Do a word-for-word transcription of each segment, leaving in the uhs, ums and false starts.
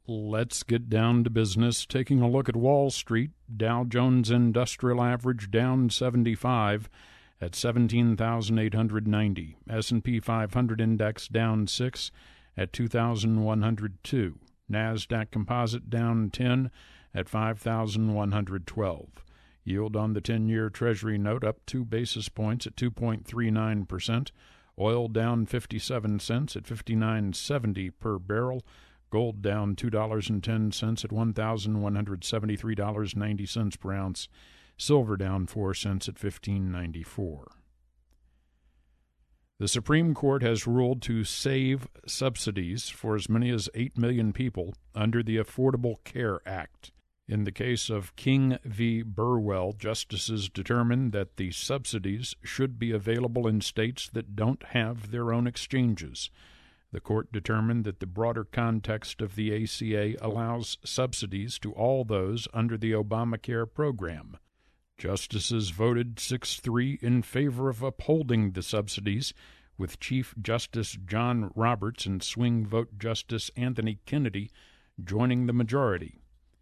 Let's get down to business. Taking a look at Wall Street, Dow Jones Industrial Average down seventy-five at seventeen thousand eight hundred ninety. S and P five hundred Index down six at two thousand one hundred two. NASDAQ Composite down ten at five thousand one hundred twelve. Yield on the ten-year Treasury note up two basis points at two point three nine percent. Oil down fifty-seven cents at fifty-nine seventy per barrel. Gold down two dollars and ten cents at one thousand one hundred seventy-three dollars and ninety cents per ounce. Silver down four cents at fifteen ninety-four. The Supreme Court has ruled to save subsidies for as many as eight million people under the Affordable Care Act. In the case of King v. Burwell, justices determined that the subsidies should be available in states that don't have their own exchanges. The court determined that the broader context of the A C A allows subsidies to all those under the Obamacare program. Justices voted six three in favor of upholding the subsidies, with Chief Justice John Roberts and swing vote Justice Anthony Kennedy joining the majority.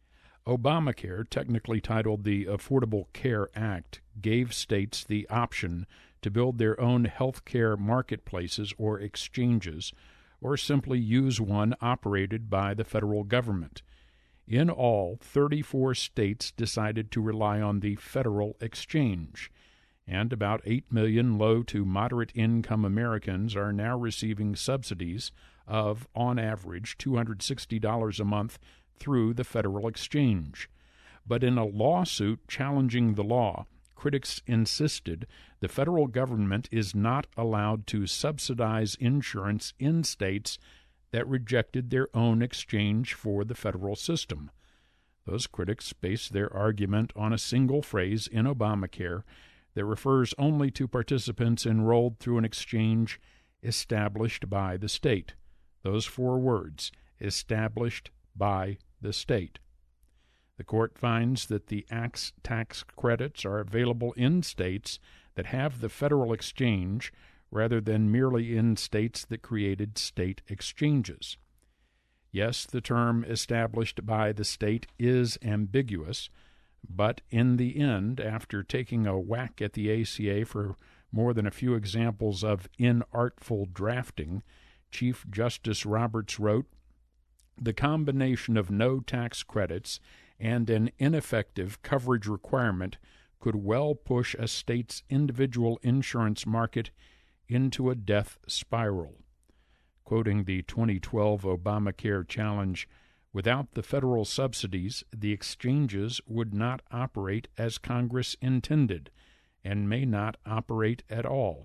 Obamacare, technically titled the Affordable Care Act, gave states the option to build their own health care marketplaces or exchanges, or simply use one operated by the federal government. In all, thirty-four states decided to rely on the federal exchange, and about eight million low to moderate income Americans are now receiving subsidies of, on average, two hundred sixty dollars a month through the federal exchange. But in a lawsuit challenging the law, critics insisted the federal government is not allowed to subsidize insurance in states that rejected their own exchange for the federal system. Those critics based their argument on a single phrase in Obamacare that refers only to participants enrolled through an exchange established by the state. Those four words, established by the state. The court finds that the Act's tax credits are available in states that have the federal exchange rather than merely in states that created state exchanges. Yes, the term established by the state is ambiguous, but in the end, after taking a whack at the A C A for more than a few examples of inartful drafting, Chief Justice Roberts wrote, "The combination of no tax credits and an ineffective coverage requirement could well push a state's individual insurance market into a death spiral." Quoting the twenty twelve Obamacare challenge, "Without the federal subsidies, the exchanges would not operate as Congress intended and may not operate at all."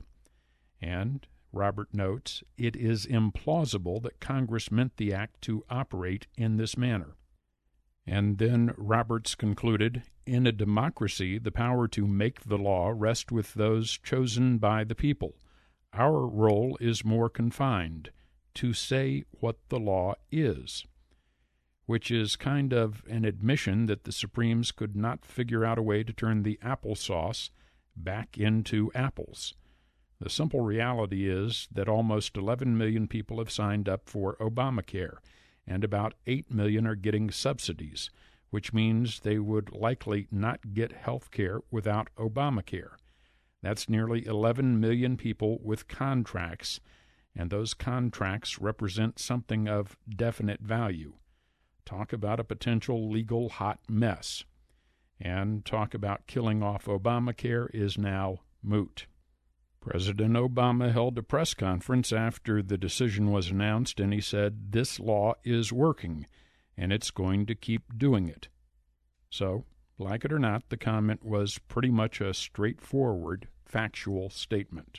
And Robert notes, "It is implausible that Congress meant the act to operate in this manner." And then Roberts concluded, "In a democracy, the power to make the law rests with those chosen by the people. Our role is more confined, to say what the law is," which is kind of an admission that the Supremes could not figure out a way to turn the applesauce back into apples. The simple reality is that almost eleven million people have signed up for Obamacare, and about eight million are getting subsidies, which means they would likely not get health care without Obamacare. That's nearly eleven million people with contracts, and those contracts represent something of definite value. Talk about a potential legal hot mess. And talk about killing off Obamacare is now moot. President Obama held a press conference after the decision was announced, and he said, "This law is working, and it's going to keep doing it." So, like it or not, the comment was pretty much a straightforward, factual statement.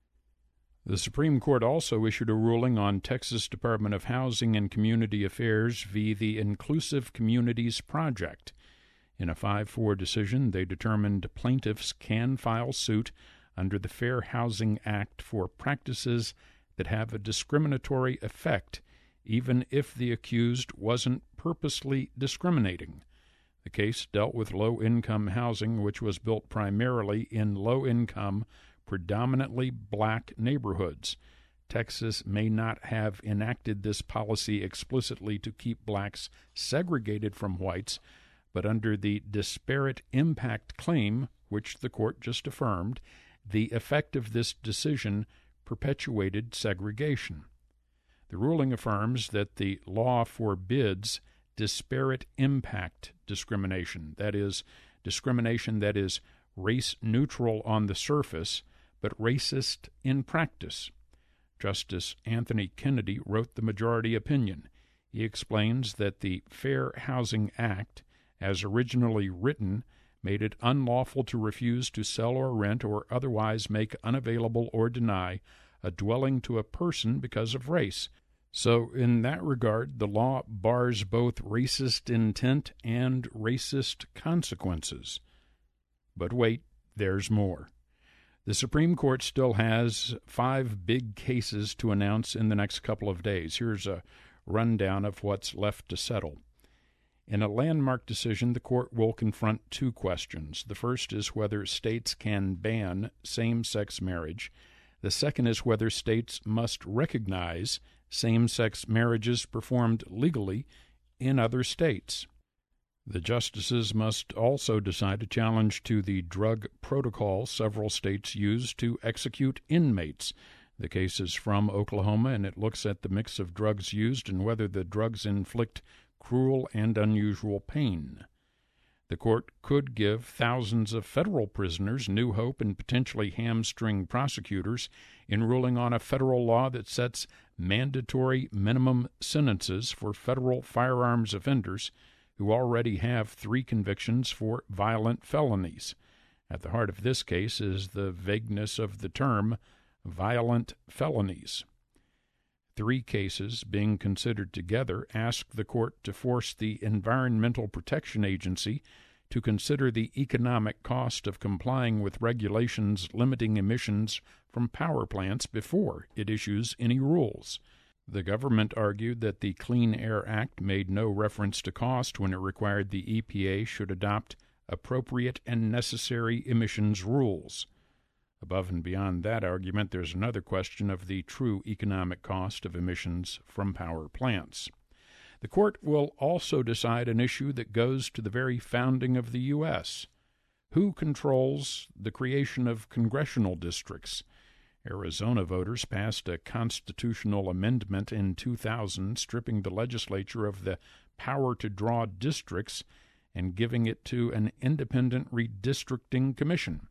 The Supreme Court also issued a ruling on Texas Department of Housing and Community Affairs via the Inclusive Communities Project. In a five four decision, they determined plaintiffs can file suit under the Fair Housing Act for practices that have a discriminatory effect, even if the accused wasn't purposely discriminating. The case dealt with low-income housing, which was built primarily in low-income, predominantly black neighborhoods. Texas may not have enacted this policy explicitly to keep blacks segregated from whites, but under the disparate impact claim, which the court just affirmed, the effect of this decision perpetuated segregation. The ruling affirms that the law forbids disparate impact discrimination, that is, discrimination that is race-neutral on the surface, but racist in practice. Justice Anthony Kennedy wrote the majority opinion. He explains that the Fair Housing Act, as originally written, made it unlawful to refuse to sell or rent or otherwise make unavailable or deny a dwelling to a person because of race. So, in that regard, the law bars both racist intent and racist consequences. But wait, there's more. The Supreme Court still has five big cases to announce in the next couple of days. Here's a rundown of what's left to settle. In a landmark decision, the court will confront two questions. The first is whether states can ban same-sex marriage. The second is whether states must recognize same-sex marriages performed legally in other states. The justices must also decide a challenge to the drug protocol several states use to execute inmates. The case is from Oklahoma, and it looks at the mix of drugs used and whether the drugs inflict cruel and unusual pain. The court could give thousands of federal prisoners new hope and potentially hamstring prosecutors in ruling on a federal law that sets mandatory minimum sentences for federal firearms offenders who already have three convictions for violent felonies. At the heart of this case is the vagueness of the term violent felonies. Three cases being considered together ask the court to force the Environmental Protection Agency to consider the economic cost of complying with regulations limiting emissions from power plants before it issues any rules. The government argued that the Clean Air Act made no reference to cost when it required the E P A should adopt appropriate and necessary emissions rules. Above and beyond that argument, there's another question of the true economic cost of emissions from power plants. The court will also decide an issue that goes to the very founding of the U S. Who controls the creation of congressional districts? Arizona voters passed a constitutional amendment in two thousand stripping the legislature of the power to draw districts and giving it to an independent redistricting commission.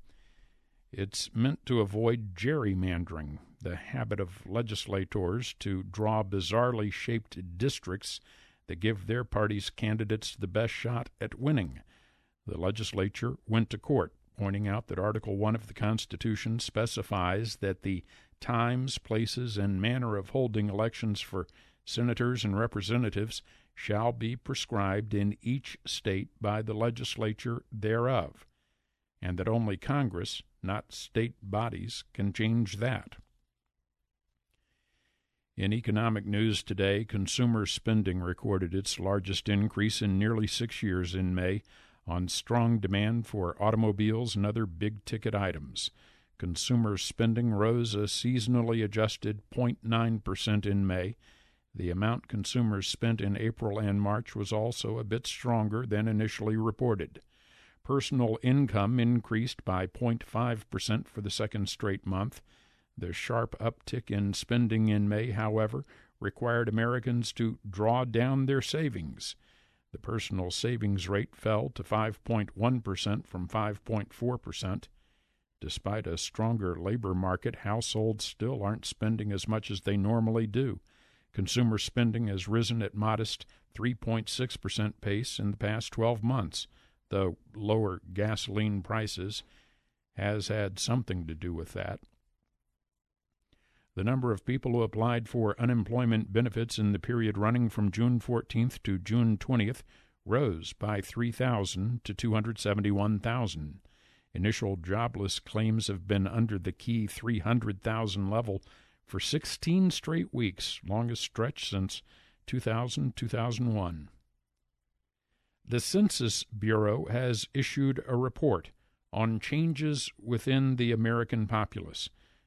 It's meant to avoid gerrymandering, the habit of legislators to draw bizarrely shaped districts that give their party's candidates the best shot at winning. The legislature went to court, pointing out that Article one of the Constitution specifies that the times, places, and manner of holding elections for senators and representatives shall be prescribed in each state by the legislature thereof, and that only Congress, not state bodies, can change that. In economic news today, consumer spending recorded its largest increase in nearly six years in May on strong demand for automobiles and other big-ticket items. Consumer spending rose a seasonally adjusted zero point nine percent in May. The amount consumers spent in April and March was also a bit stronger than initially reported. Personal income increased by zero point five percent for the second straight month. The sharp uptick in spending in May, however, required Americans to draw down their savings. The personal savings rate fell to five point one percent from five point four percent. Despite a stronger labor market, households still aren't spending as much as they normally do. Consumer spending has risen at modest three point six percent pace in the past twelve months, though lower gasoline prices has had something to do with that. The number of people who applied for unemployment benefits in the period running from June fourteenth to June twentieth rose by three thousand to two hundred seventy-one thousand. Initial jobless claims have been under the key three hundred thousand level for sixteen straight weeks, longest stretch since two thousand to two thousand one. The Census Bureau has issued a report on changes within the American populace.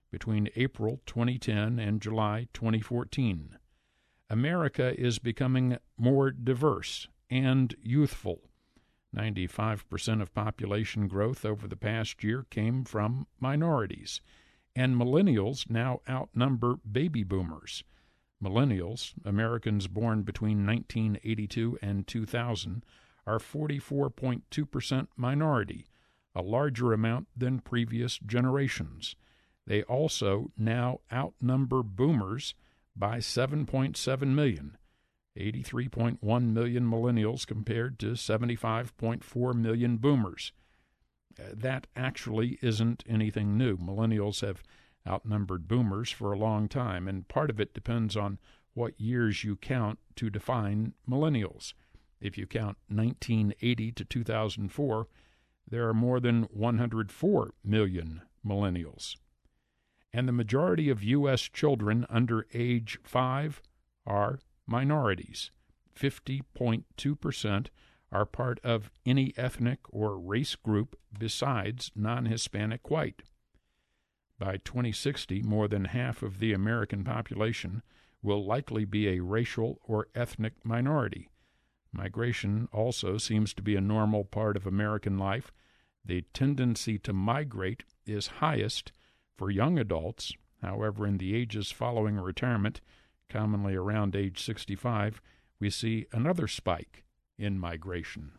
between April twenty ten and July twenty fourteen. America is becoming more diverse and youthful. ninety-five percent of population growth over the past year came from minorities, and millennials now outnumber baby boomers. Millennials, Americans born between nineteen eighty-two and two thousand, are forty-four point two percent minority, a larger amount than previous generations. They also now outnumber boomers by seven point seven million, eighty-three point one million millennials compared to seventy-five point four million boomers. That actually isn't anything new. Millennials have outnumbered boomers for a long time, and part of it depends on what years you count to define millennials. If you count nineteen eighty to two thousand four, there are more than one hundred four million millennials. And the majority of U S children under age five are minorities. fifty point two percent are part of any ethnic or race group besides non-Hispanic white. By twenty sixty, more than half of the American population will likely be a racial or ethnic minority. Migration also seems to be a normal part of American life. The tendency to migrate is highest for young adults. However, in the ages following retirement, commonly around age sixty-five, we see another spike in migration.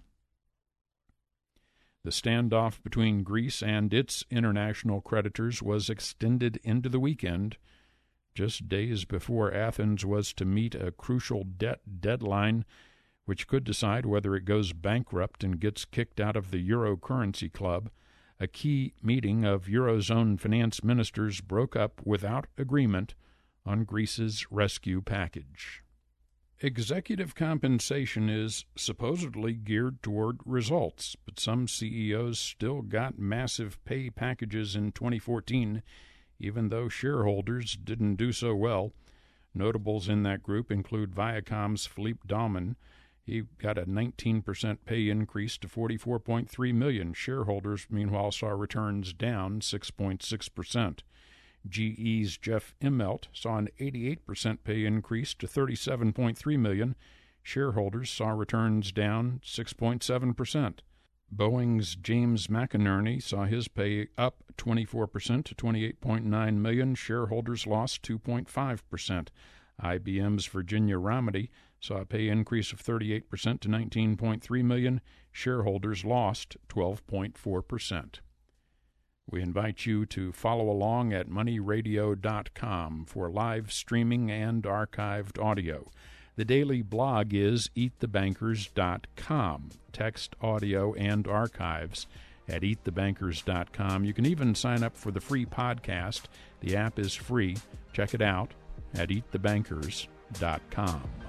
The standoff between Greece and its international creditors was extended into the weekend, just days before Athens was to meet a crucial debt deadline which could decide whether it goes bankrupt and gets kicked out of the Euro Currency Club. A key meeting of Eurozone finance ministers broke up without agreement on Greece's rescue package. Executive compensation is supposedly geared toward results, but some C E Os still got massive pay packages in twenty fourteen, even though shareholders didn't do so well. Notables in that group include Viacom's Philippe Dauman. He got a nineteen percent pay increase to forty-four point three million dollars. Shareholders, meanwhile, saw returns down six point six percent. G E's Jeff Immelt saw an eighty-eight percent pay increase to thirty-seven point three million dollars. Shareholders saw returns down six point seven percent. Boeing's James McInerney saw his pay up twenty-four percent to twenty-eight point nine million dollars. Shareholders lost two point five percent. I B M's Virginia Rometty saw a pay increase of thirty-eight percent to nineteen point three million dollars. Shareholders lost twelve point four percent. We invite you to follow along at money radio dot com for live streaming and archived audio. The daily blog is eat the bankers dot com. Text, audio, and archives at eat the bankers dot com. You can even sign up for the free podcast. The app is free. Check it out at eat the bankers dot com.